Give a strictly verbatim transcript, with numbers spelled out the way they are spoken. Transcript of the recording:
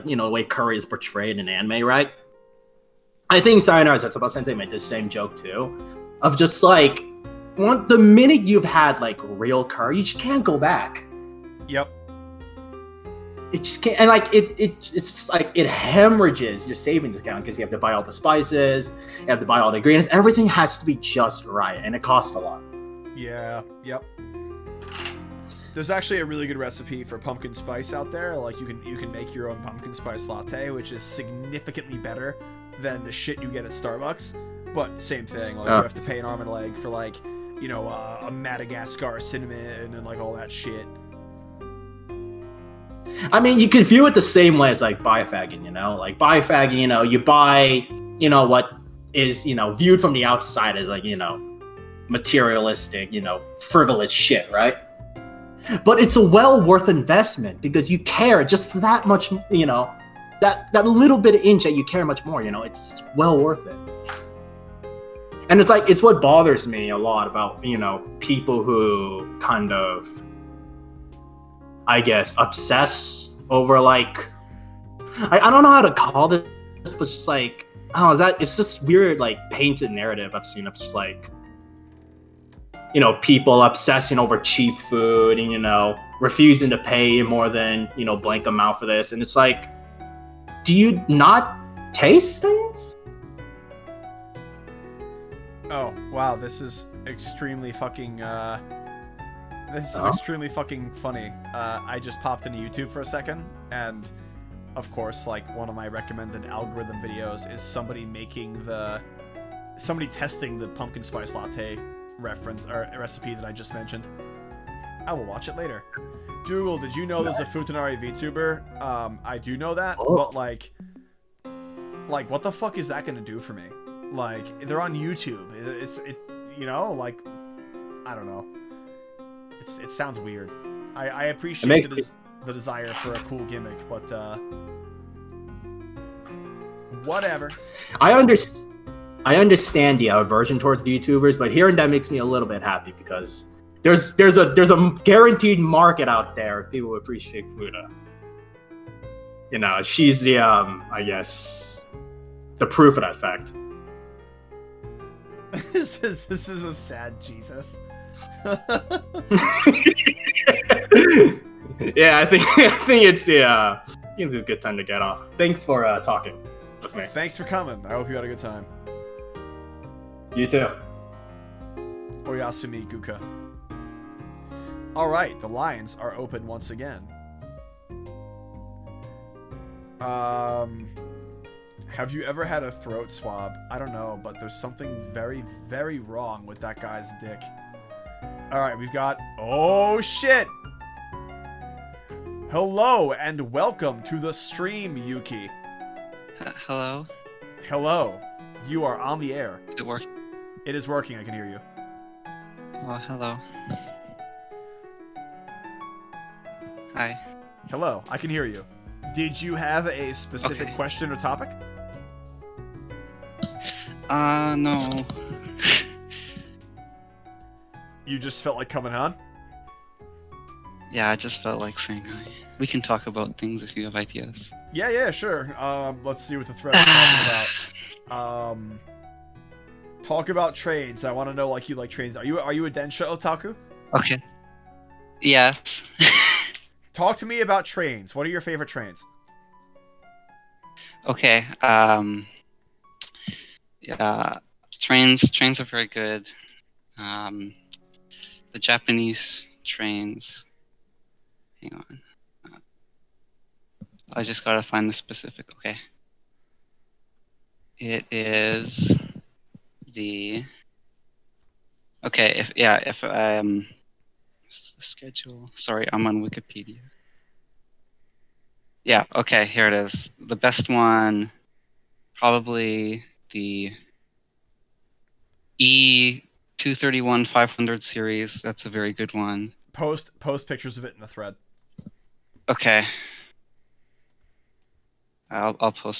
you know, the way curry is portrayed in anime, right? I think Sayonara Zetsubou Sensei made the same joke too, of just like, one, the minute you've had like real curry, you just can't go back. Yep. It just can't, and like it, it, it's just like it hemorrhages your savings account because you have to buy all the spices, you have to buy all the ingredients. Everything has to be just right, and it costs a lot. Yeah. Yep. There's actually a really good recipe for pumpkin spice out there. Like you can you can make your own pumpkin spice latte, which is significantly better than the shit you get at Starbucks. But same thing. Like oh. you have to pay an arm and a leg for like, you know, uh, a Madagascar cinnamon and like all that shit. I mean, you can view it the same way as like biofagging, you know, like biofagging, you know, you buy, you know, what is, you know, viewed from the outside as like, you know, materialistic, you know, frivolous shit, right? But it's a well worth investment because you care just that much, you know, that, that little bit of inch that you care much more, you know, it's well worth it. And it's like, it's what bothers me a lot about, you know, people who kind of, I guess, obsess over like, I, I don't know how to call this, but just like, oh, is that, it's this weird like painted narrative I've seen of just like, you know, people obsessing over cheap food and, you know, refusing to pay more than, you know, blank amount for this. And it's like, do you not taste things? Oh, wow, this is extremely fucking, uh, this is oh. extremely fucking funny. Uh, I just popped into YouTube for a second, and of course, like, one of my recommended algorithm videos is somebody making the, somebody testing the pumpkin spice latte reference or recipe that I just mentioned. I will watch it later. Dougal, did you know there's a Futanari VTuber? Um, I do know that, oh. but like, like what the fuck is that gonna do for me? Like, they're on YouTube. It's it, you know, like, I don't know. It's it sounds weird. I I appreciate the, des the desire for a cool gimmick, but uh, whatever. I understand. I understand the aversion towards VTubers, but hearing that makes me a little bit happy because there's there's a there's a guaranteed market out there of people who appreciate Fuda. You know, she's the um I guess the proof of that fact. This is this is a sad Jesus. Yeah, I think I think it's the uh, I think it's a good time to get off. Thanks for uh, talking with me. Thanks for coming. I hope you had a good time. You too. Oyasumi Guka. Alright, the lines are open once again. Um, have you ever had a throat swab? I don't know, but there's something very, very wrong with that guy's dick. Alright, we've got... Oh, shit! Hello, and welcome to the stream, Yuki. Uh, hello? Hello. You are on the air. Is it working? It is working, I can hear you. Well, hello. Hi. Hello, I can hear you. Did you have a specific okay. question or topic? Uh, no. You just felt like coming on? Yeah, I just felt like saying hi. We can talk about things if you have ideas. Yeah, yeah, sure. Um, let's see what the thread is talking about. Um... Talk about trains. I want to know, like, you like trains. Are you are you a Densha otaku? Okay. Yes. Talk to me about trains. What are your favorite trains? Okay. Um. Yeah. Trains. Trains are very good. Um. The Japanese trains. Hang on. Uh, I just gotta find the specific. Okay. It is. The okay if yeah if um schedule sorry I'm on Wikipedia. Yeah, okay, here it is. The best one, probably the E two thirty-one five hundred series. That's a very good one. Post post pictures of it in the thread. Okay. I'll I'll post